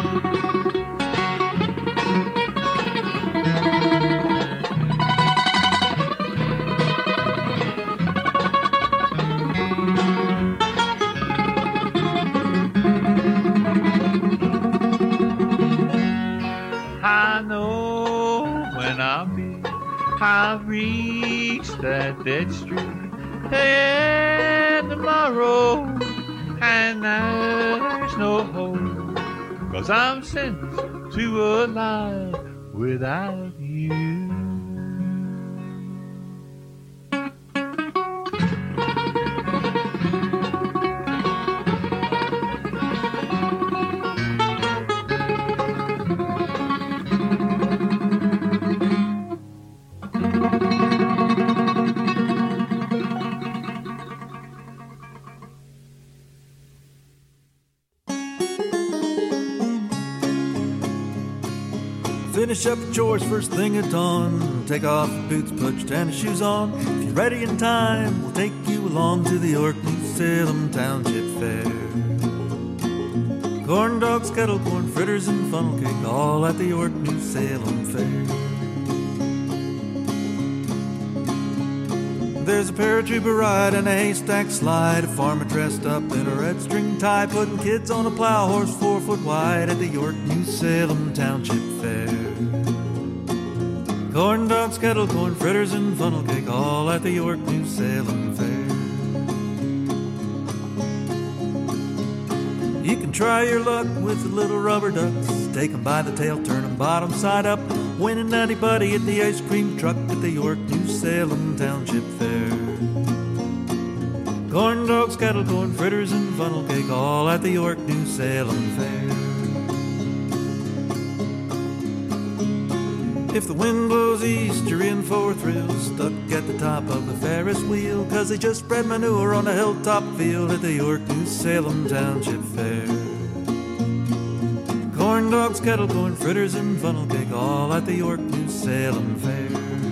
I know when I've reached that dead street and tomorrow, and there's no hope, 'cause I'm sentenced to a life without you. Finish up your chores first thing at dawn. Take off your boots, put your tennis shoes on. If you're ready in time, we'll take you along to the York New Salem Township Fair. Corn dogs, kettle corn, fritters, and funnel cake, all at the York New Salem Fair. There's a paratrooper ride and a haystack slide, a farmer dressed up in a red string tie, putting kids on a plow horse 4 foot wide at the York New Salem Township Fair. Corn dogs, kettle corn, fritters, and funnel cake, all at the York New Salem Fair. You can try your luck with the little rubber ducks. Take 'em by the tail, turn 'em bottom side up. Win a nutty buddy at the ice cream truck at the York New Salem Township Fair. Corn dogs, kettle corn, fritters, and funnel cake, all at the York New Salem Fair. If the wind blows east, you're in for thrills, stuck at the top of the Ferris wheel, 'cause they just spread manure on a hilltop field at the York New Salem Township Fair. Corn dogs, kettle corn, fritters, and funnel cake, all at the York New Salem Fair.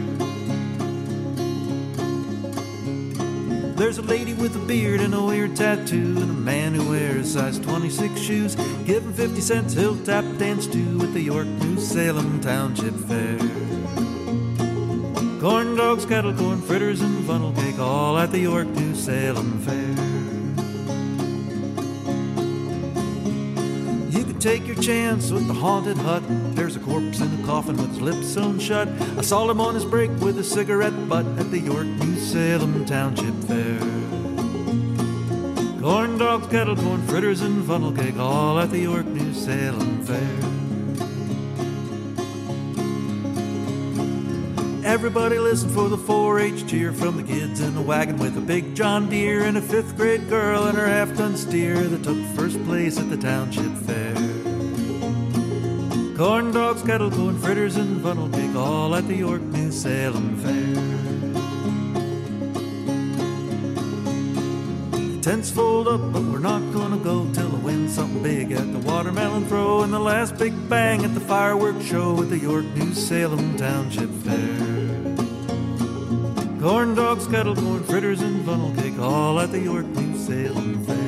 There's a lady with a beard and a weird tattoo, and a man who wears size 26 shoes. Give him 50 cents, he'll tap dance too at the York New Salem Township Fair. Corn dogs, kettle corn, fritters, and funnel cake, all at the York New Salem Fair. You could take your chance with the haunted hut. There's a corpse in a coffin with his lips sewn shut. I saw him on his break with a cigarette butt at the York New Salem Township Fair. Corn dogs, kettle corn, fritters, and funnel cake, all at the York New Salem Fair. Everybody listen for the 4-H cheer from the kids in the wagon with a big John Deere and a 5th grade girl and her half-ton steer that took first place at the Township Fair. Corn dogs, kettle corn, fritters, and funnel cake, all at the York New Salem Fair. The tents fold up, but we're not gonna go till I win something big at the watermelon throw and the last big bang at the fireworks show at the York New Salem Township Fair. Corn dogs, kettle corn, fritters, and funnel cake, all at the York New Salem Fair.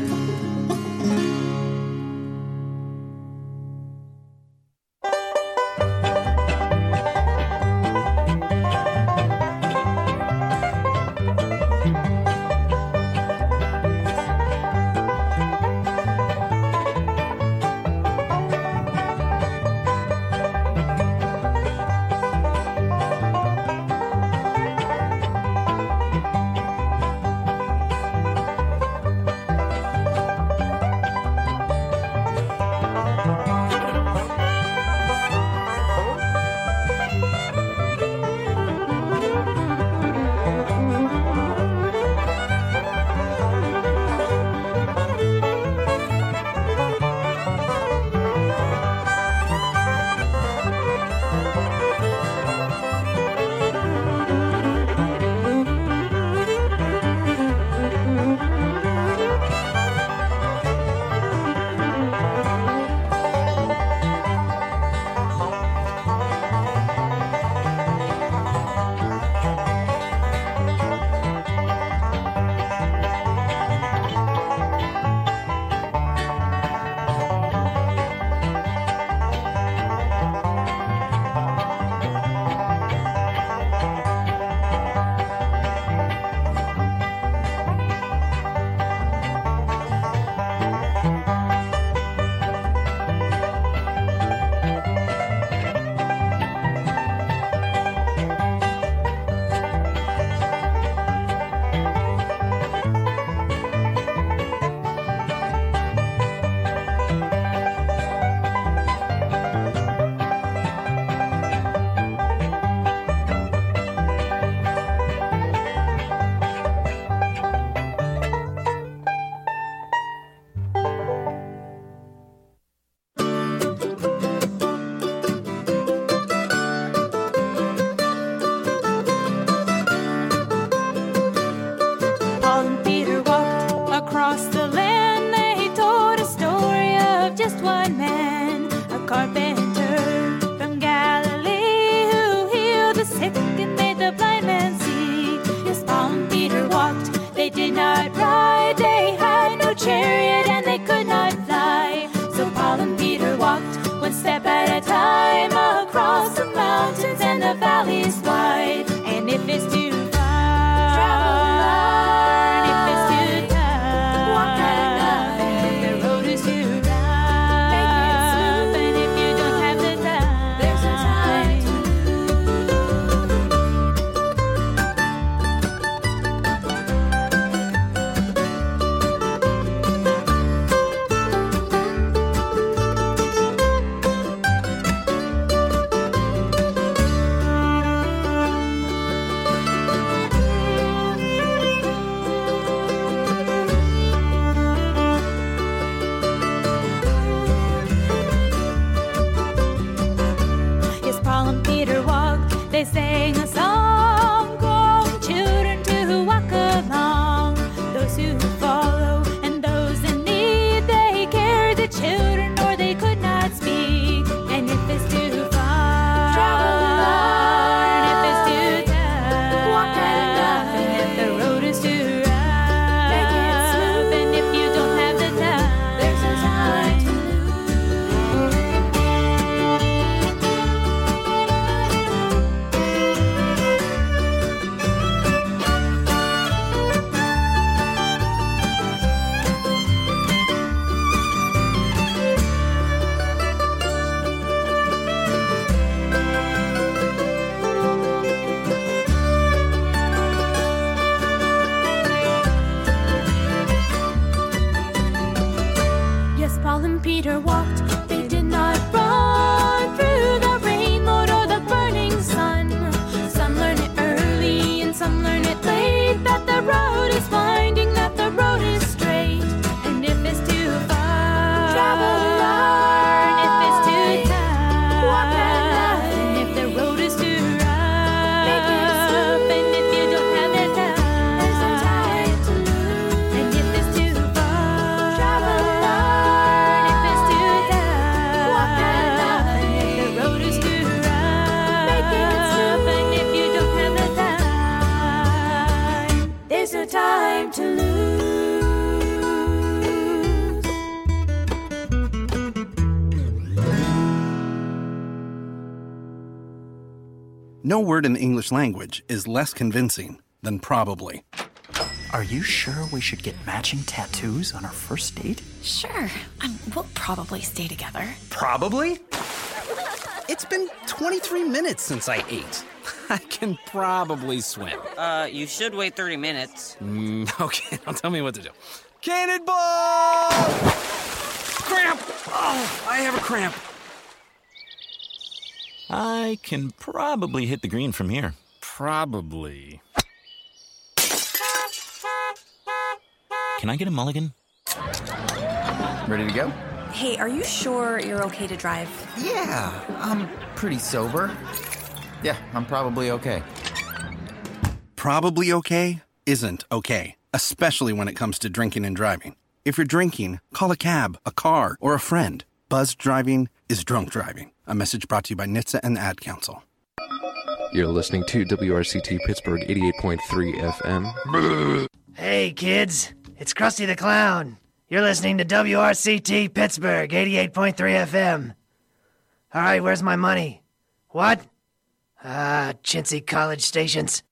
carpenter from Galilee who healed the sick and made the blind man see. Yes, Paul and Peter walked, they did not ride, they had no chariot and they could not fly. So Paul and Peter walked one step at a time across the mountains and the valleys wide. And if it's too far, travel along. If it's too tough, walk at night. If the road is too rough, make it smooth. And if you don't have the time, there's no time to they sang a song, calling children to walk along. Those who follow and those in need, they cared the children or they could not speak. And if it's too far, travel along. If it's too tough, walk at night. If the road is too rough, make it smooth. And if you don't have the time, there's no time to Paul and Peter walked, they did not run through the rain, Lord, or the burning sun. Some learn it early and some learn it late, that the road is winding, that the road is straight. And if it's too far, travel along. If it's too tough, walk at night. And if the road is too rough, make it smooth. And if you don't have the time, there's no time to lose. And if it's too far, travel along. There's no time to lose. No word in the English language is less convincing than probably. Are you sure we should get matching tattoos on our first date? Sure. We'll probably stay together. Probably? It's been 23 minutes since I ate. I can probably swim. You should wait 30 minutes. Okay, now tell me what to do. Cannonball! Cramp! Oh, I have a cramp. I can probably hit the green from here. Probably. Can I get a mulligan? Ready to go? Hey, are you sure you're okay to drive? Yeah, I'm pretty sober. Yeah, I'm probably okay. Probably okay isn't okay, especially when it comes to drinking and driving. If you're drinking, call a cab, a car, or a friend. Buzzed driving is drunk driving. A message brought to you by NHTSA and the Ad Council. You're listening to WRCT Pittsburgh 88.3 FM. Hey, kids. It's Krusty the Clown. You're listening to WRCT Pittsburgh 88.3 FM. All right, where's my money? What? Chintzy college stations.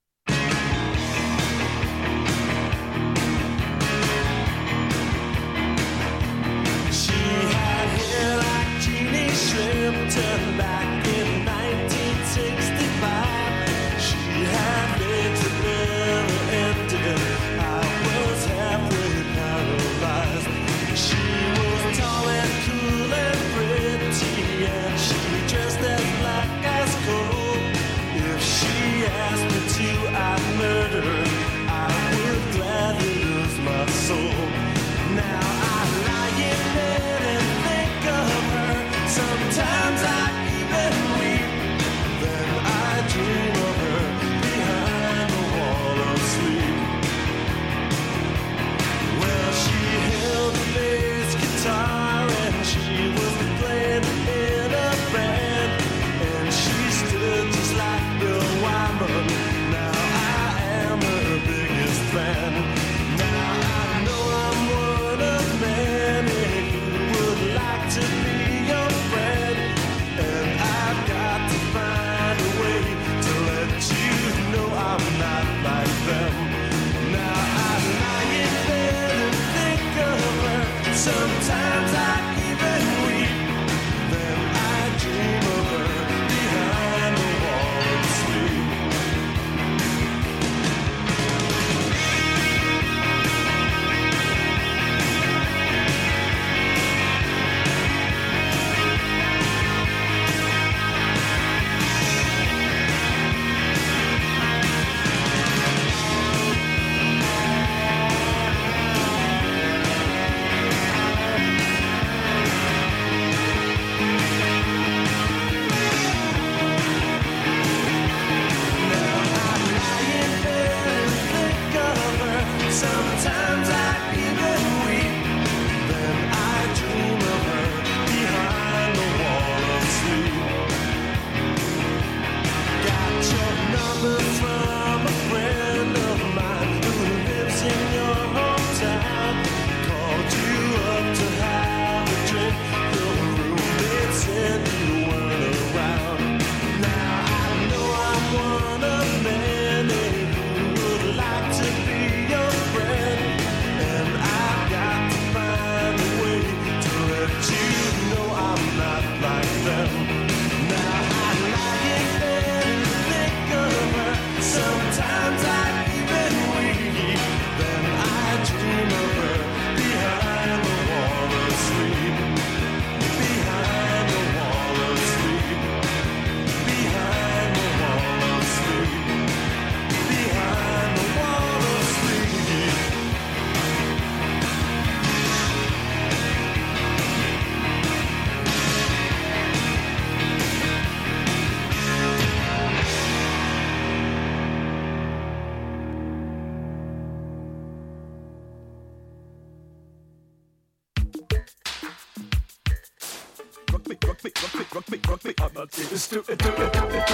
She was playing in Amadeus, do it, do it, do it.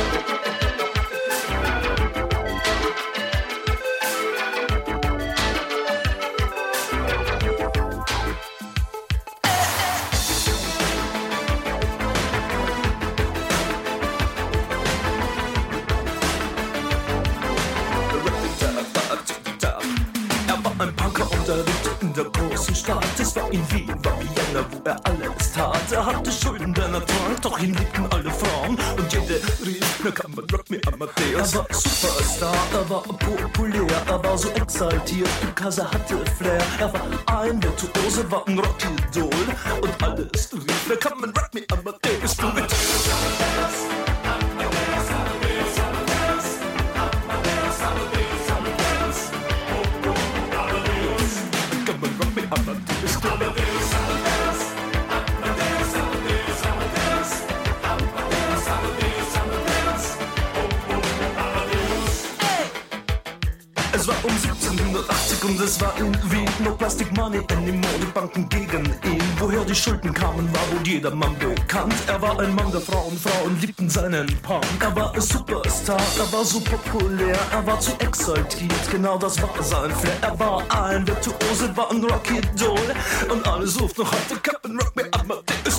Der großen Stadt, es war in Wien, war Vienna, wo alles tat. Hatte Schulden, denn trank, doch ihn liebten alle Frauen. Und jede rief, na kann man Rock me Amadeus. Er war Superstar, er war populär, er war so exaltiert, because er hatte Flair. Er war ein Virtuose, war ein Rockidol. Und alles rief, na kann man Rock me Amadeus. Du mit Es war um 1780 und es war in Wien. No Plastic Money anymore, die Banken gegen ihn. Woher die Schulden kamen, war wohl jedermann bekannt. Er war ein Mann der Frauen, Frauen liebten seinen Punk. Er war ein Superstar, er war so populär, er war zu exaltiert, genau das war sein Flair. Er war ein Virtuose, war ein Rockidol. Und alle suchten noch heute Captain Rock me Amadeus.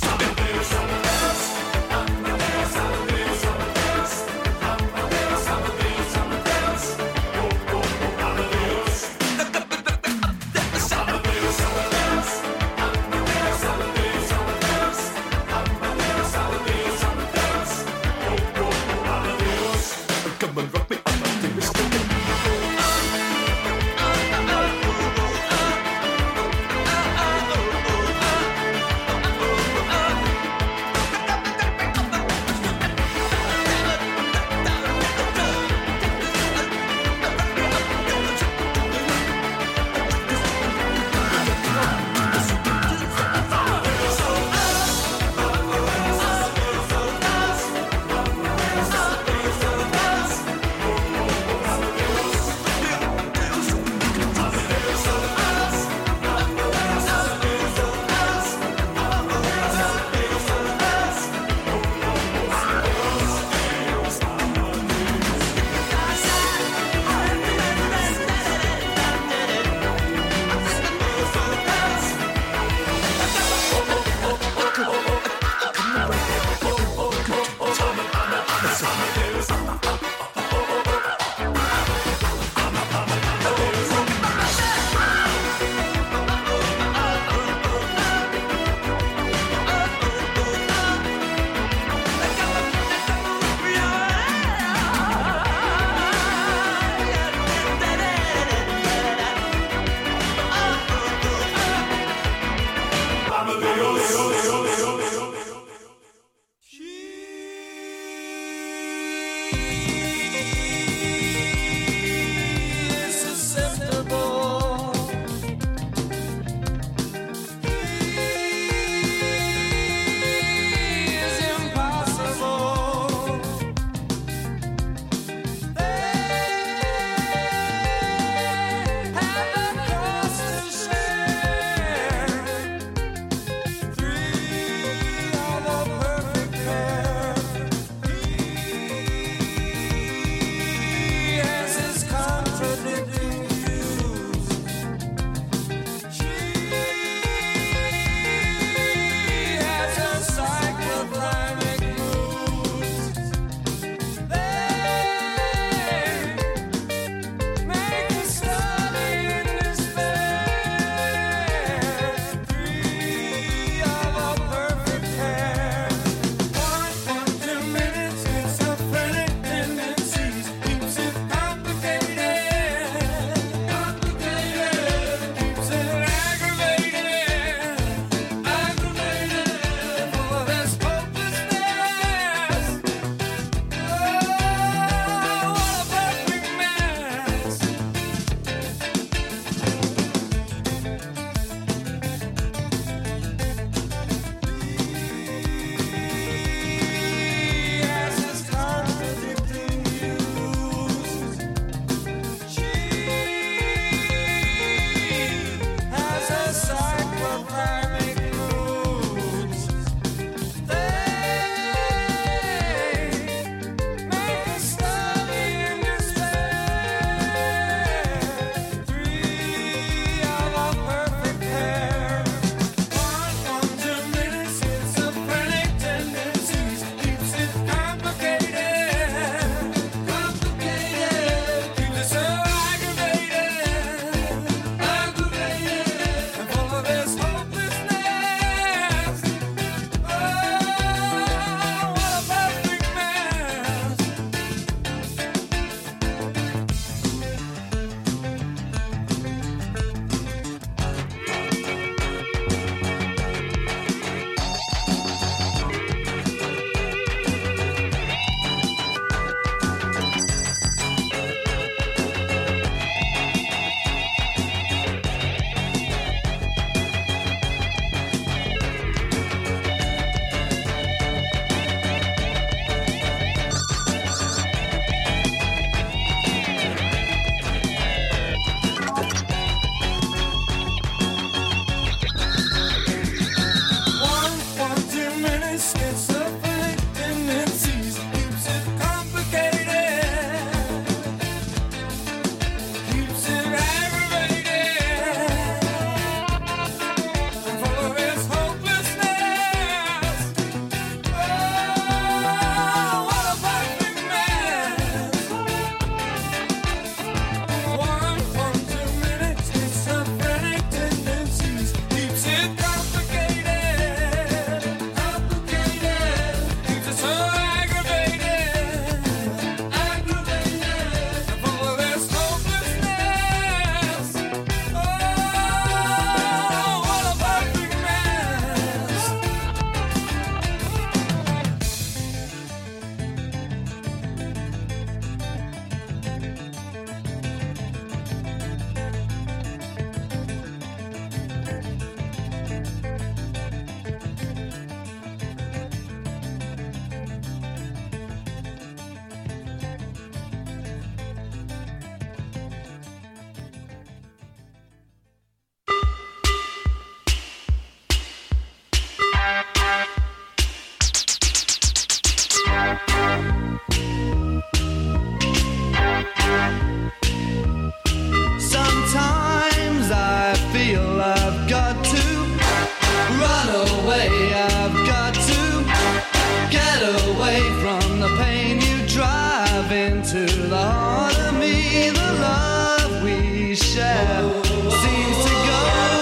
Sometimes I feel I've got to run away, I've got to get away from the pain you drive into the heart of me. The love we share seems to go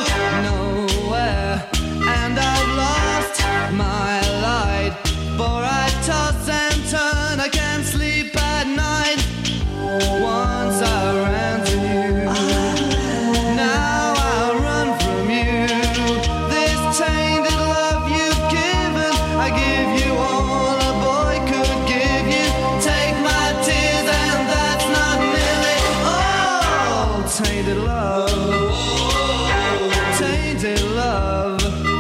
nowhere, and I've lost my light, for I toss and turn, I can't sleep at night. Once I ran to you, now I run from you. This tainted love you've given, I give you all a boy could give you. Take my tears and that's not nearly all. Tainted love, tainted love.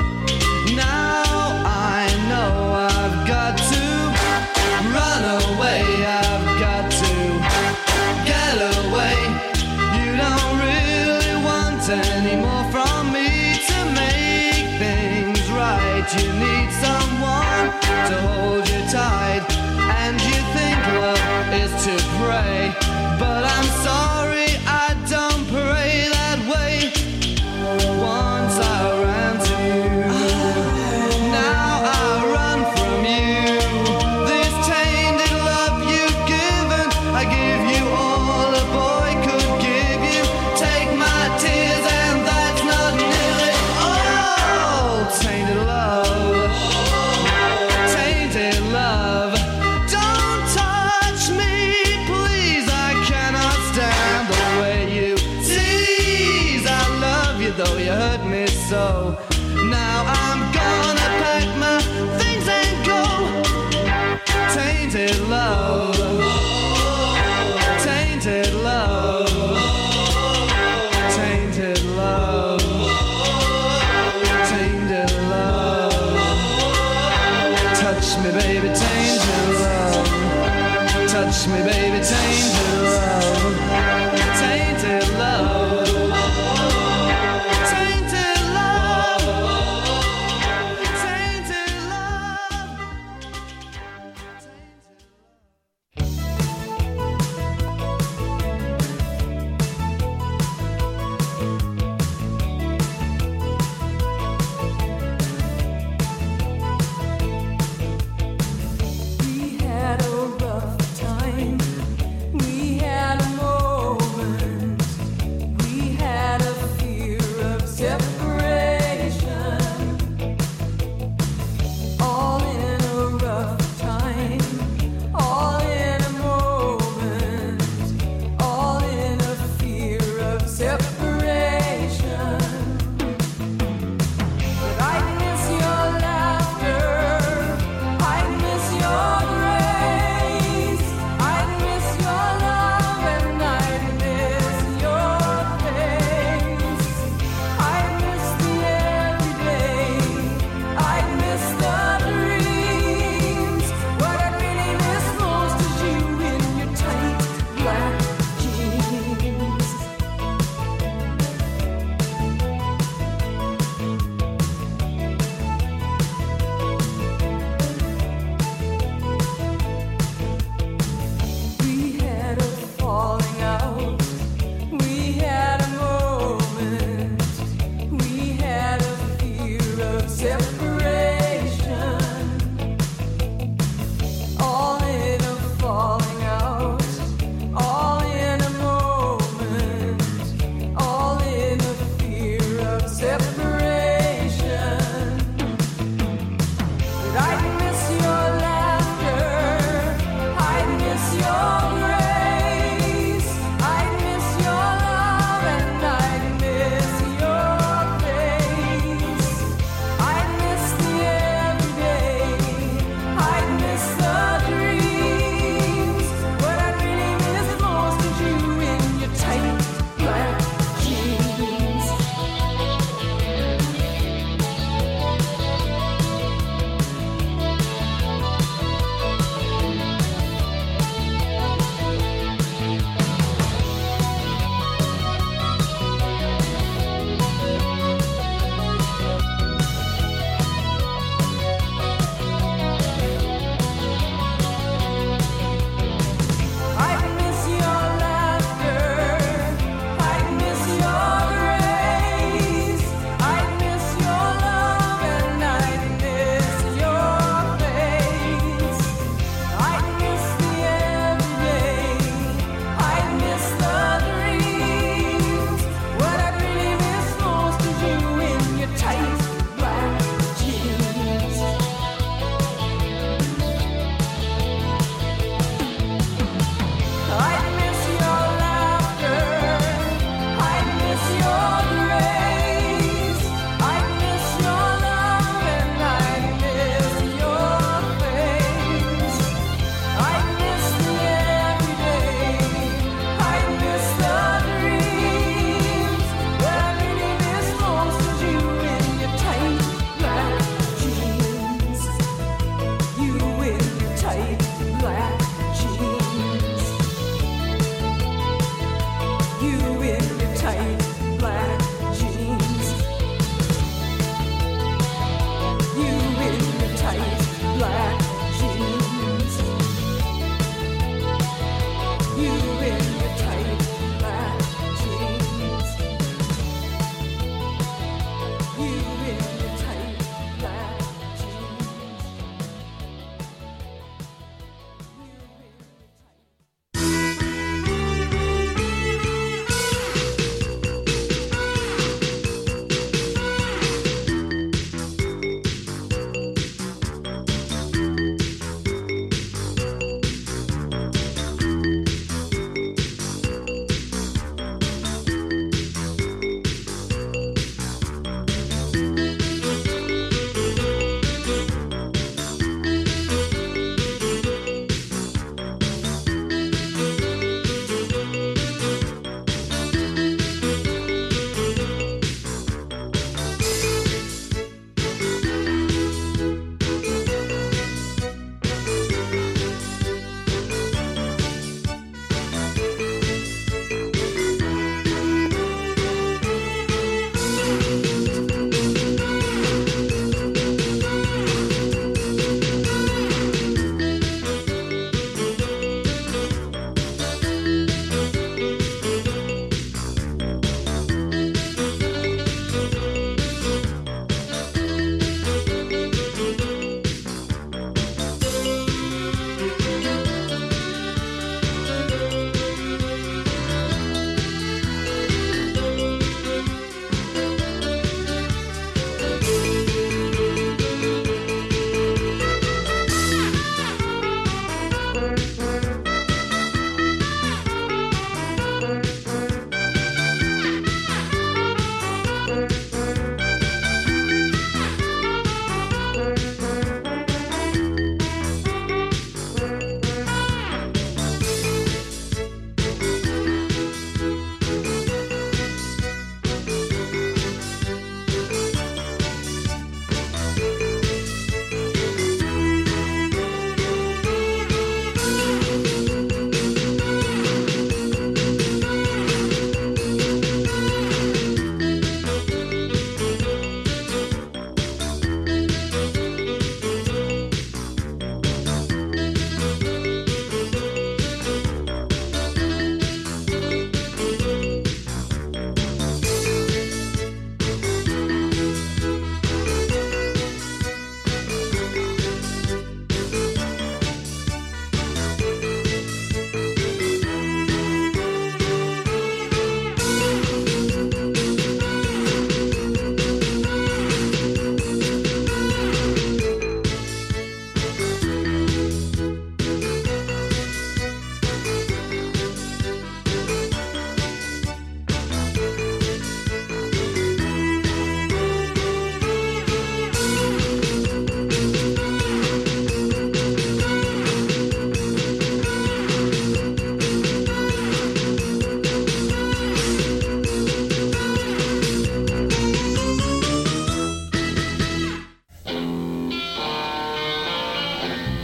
Now I know I've got to run away, I've got to get away. You don't really want any more from me to make things right. You need someone to hold you tight, and you think love is to pray, but I'm sorry, I don't pray that way. Once I ran to you, now I run from you. This tainted love you've given, I give you all a boy could give you. Take my tears and that's not nearly all. Tainted love, tainted love. Don't touch me, please, I cannot stand the way you tease. I love you though you hurt me so. Now I'm gonna pack my things and go. Tainted love, tainted love, tainted love, tainted love. Touch me, baby, tainted love. Touch me, baby, tainted love. Tainted love. Tainted love. Tainted love. We had a rough time. We had a moment.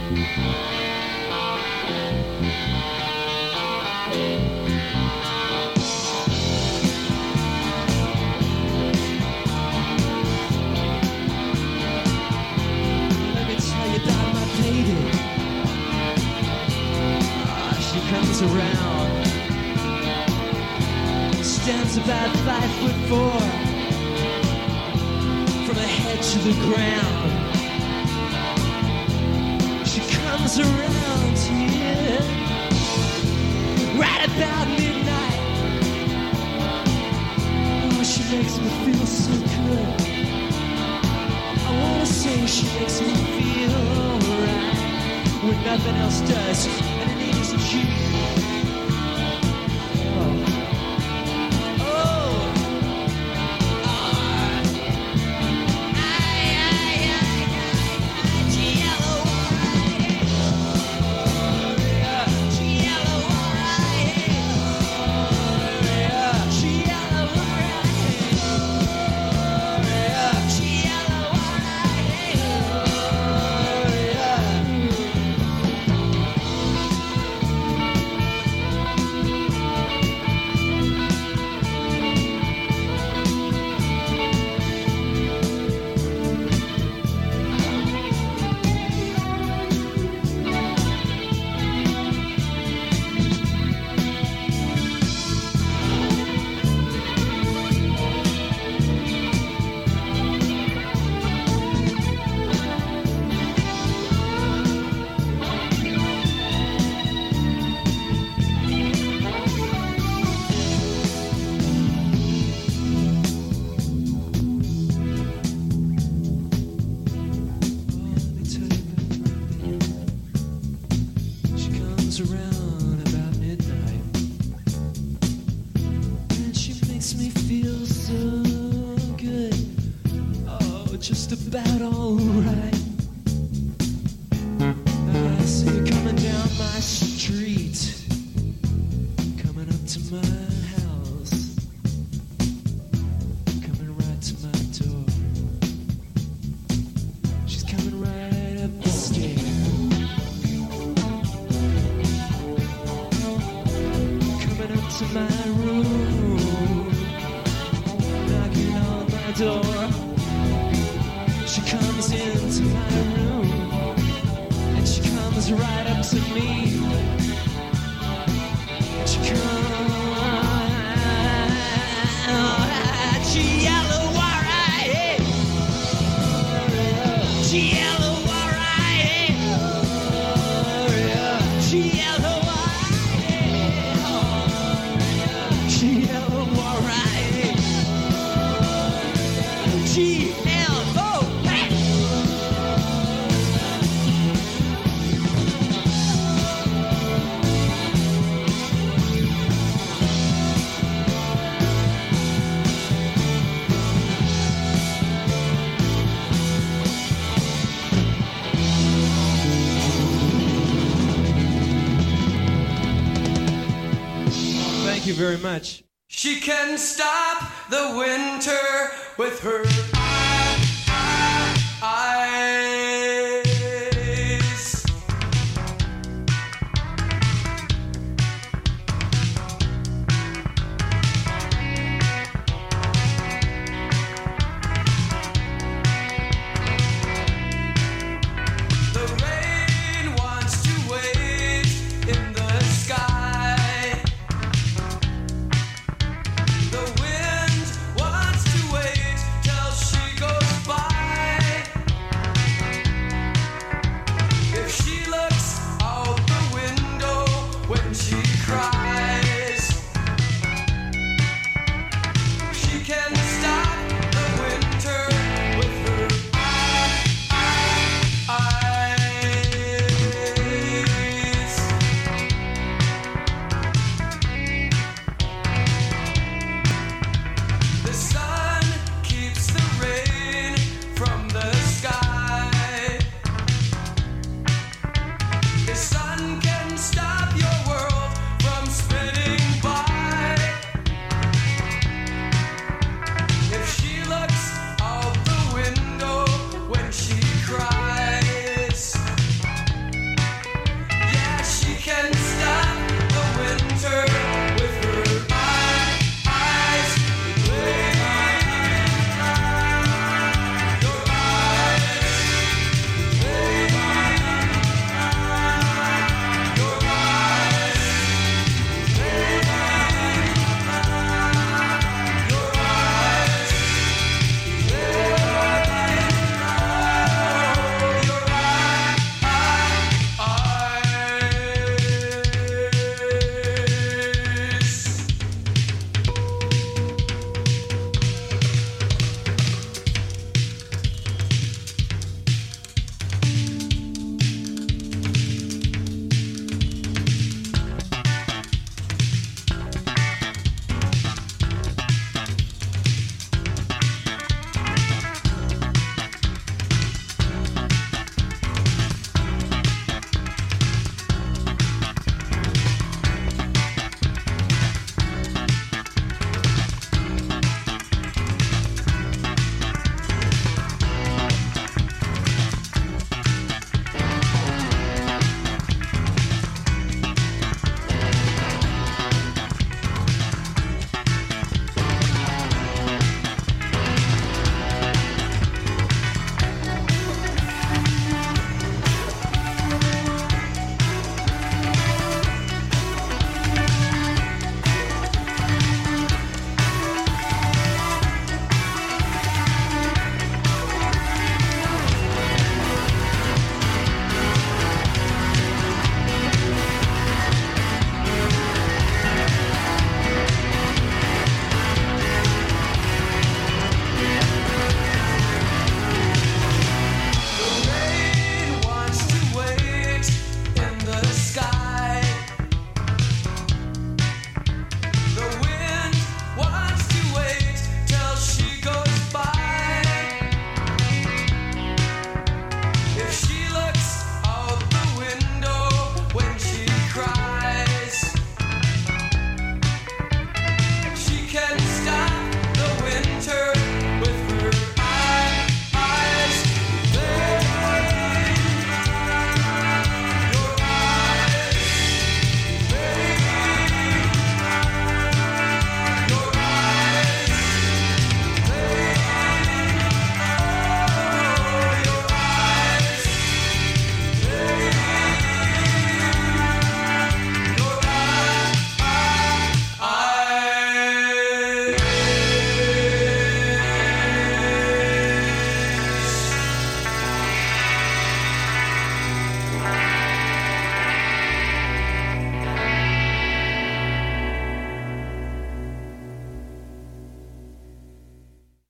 Let me tell you about my lady. She comes around, stands about 5'4", from the head to the ground. She comes around here right about midnight. Oh, she makes me feel so good. I wanna say she makes me feel alright when nothing else does, and her name is G. Around about midnight, and she makes me feel so good. Oh, just about alright. I see her coming down my street, coming up to my house, coming right to my door. She's coming right up the stairs. To my room, knocking on my door. She comes into my room, and she comes right up to me. She comes, she yellow alright, she yellow alright, she yellow. Thank you very much. She can stop the winter with her eyes. The rain wants to wait in the sky. The wind wants to wait till she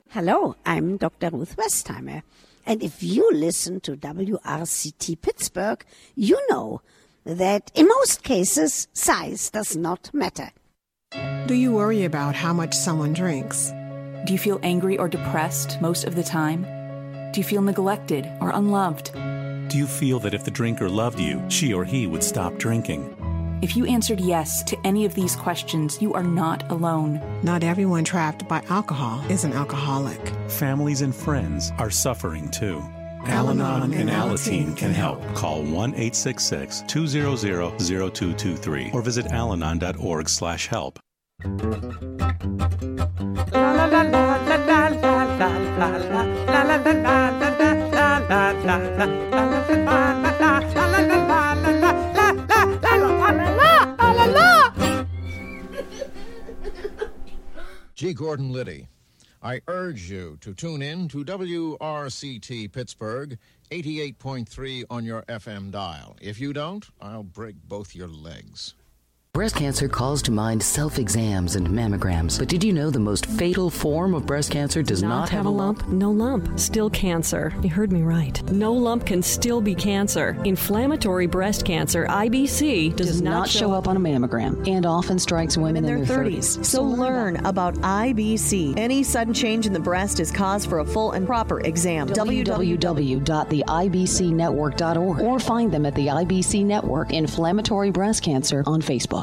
Hello, I'm Dr. Ruth Westheimer. And if you listen to WRCT Pittsburgh, you know that in most cases, size does not matter. Do you worry about how much someone drinks? Do you feel angry or depressed most of the time? Do you feel neglected or unloved? Do you feel that if the drinker loved you, she or he would stop drinking? If you answered yes to any of these questions, you are not alone. Not everyone trapped by alcohol is an alcoholic. Families and friends are suffering too. Al-Anon and Alateen can help. Call 1-866-200-0223 or visit alanon.org/help. G. Gordon Liddy. I urge you to tune in to WRCT Pittsburgh, 88.3 on your FM dial. If you don't, I'll break both your legs. Breast cancer calls to mind self-exams and mammograms. But did you know the most fatal form of breast cancer does not have a lump? No lump. Still cancer. You heard me right. No lump can still be cancer. Inflammatory breast cancer, IBC, does not show up on a mammogram and often strikes women in their 30s. So learn about IBC. Any sudden change in the breast is cause for a full and proper exam. www.theibcnetwork.org or find them at the IBC Network Inflammatory Breast Cancer on Facebook.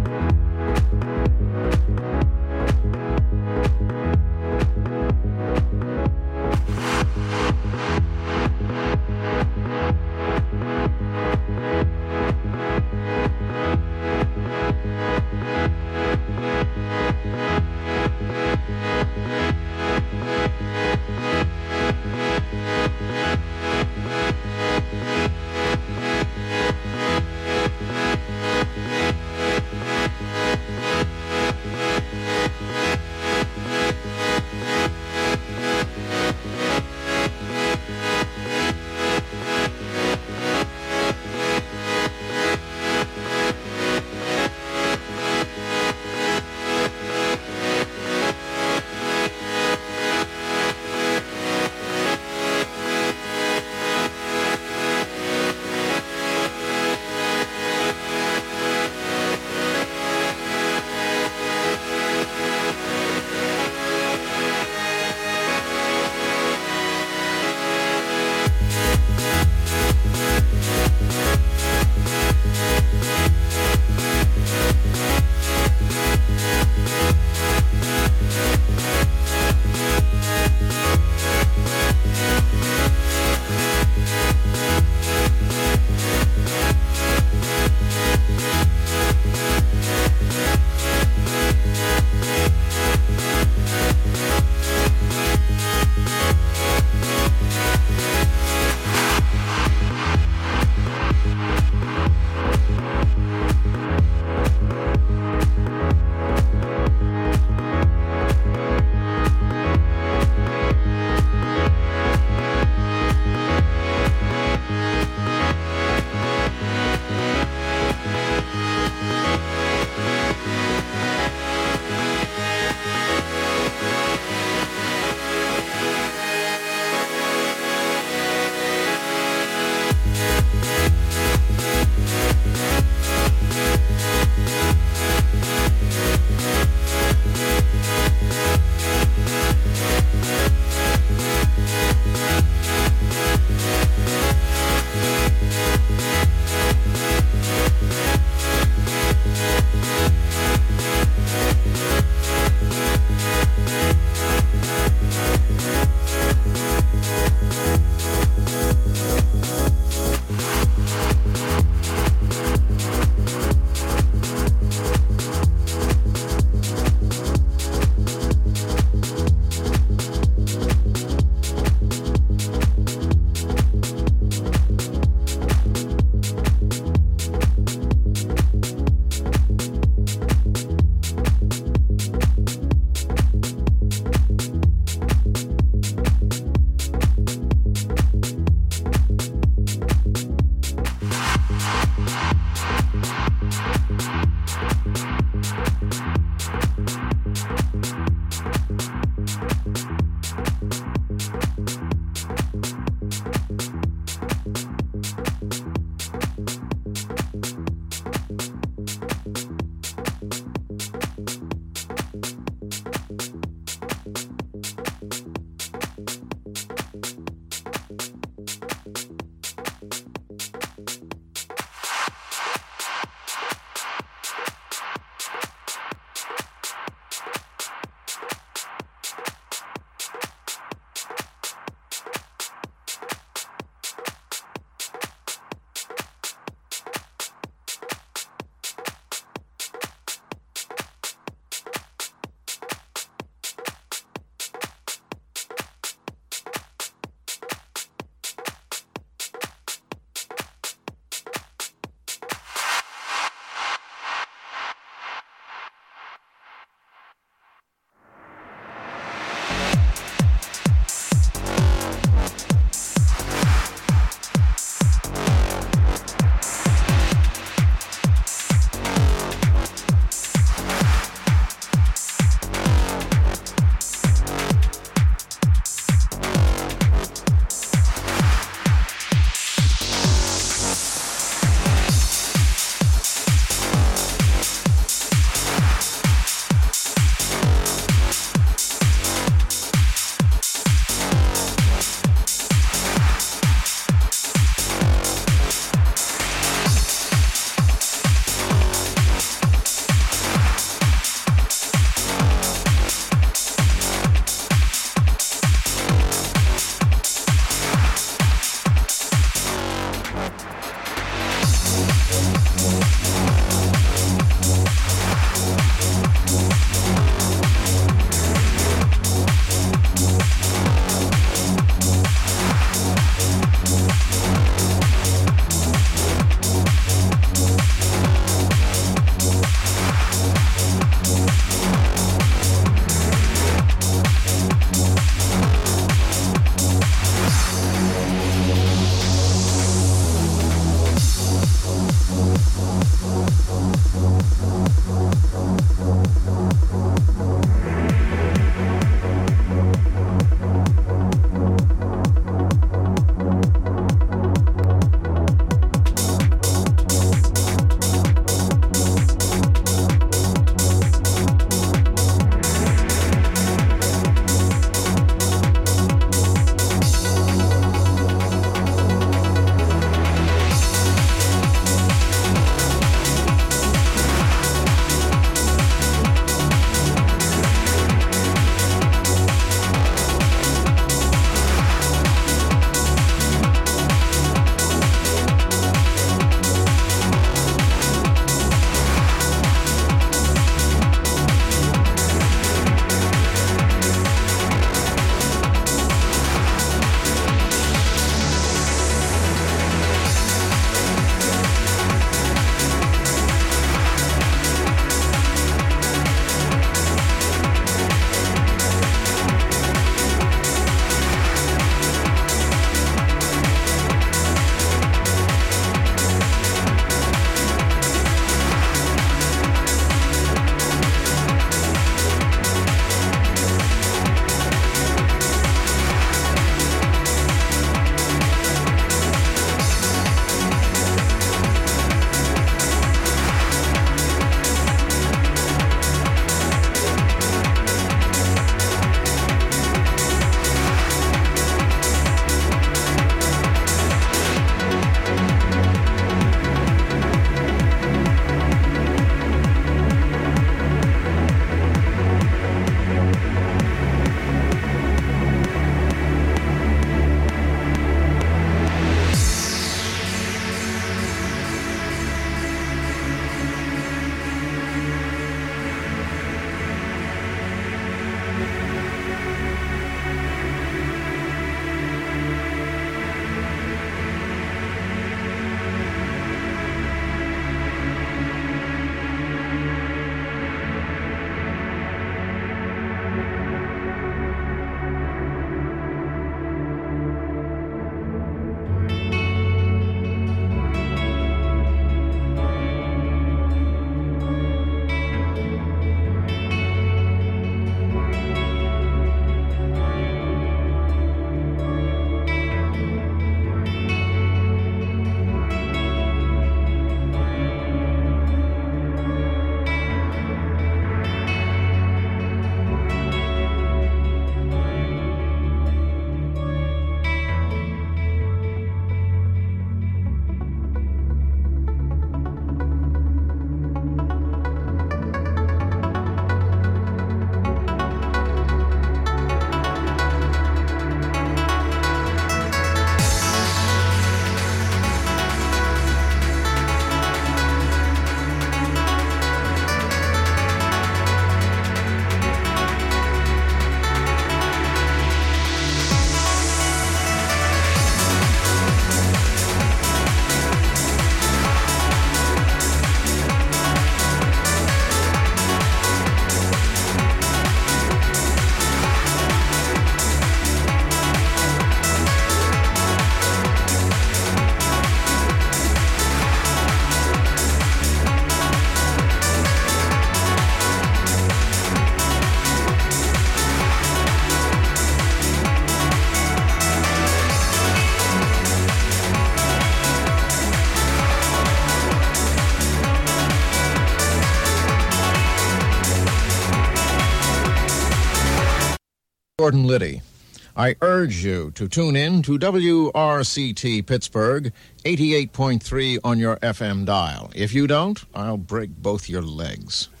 Gordon Liddy. I urge you to tune in to WRCT Pittsburgh, 88.3 on your FM dial. If you don't, I'll break both your legs.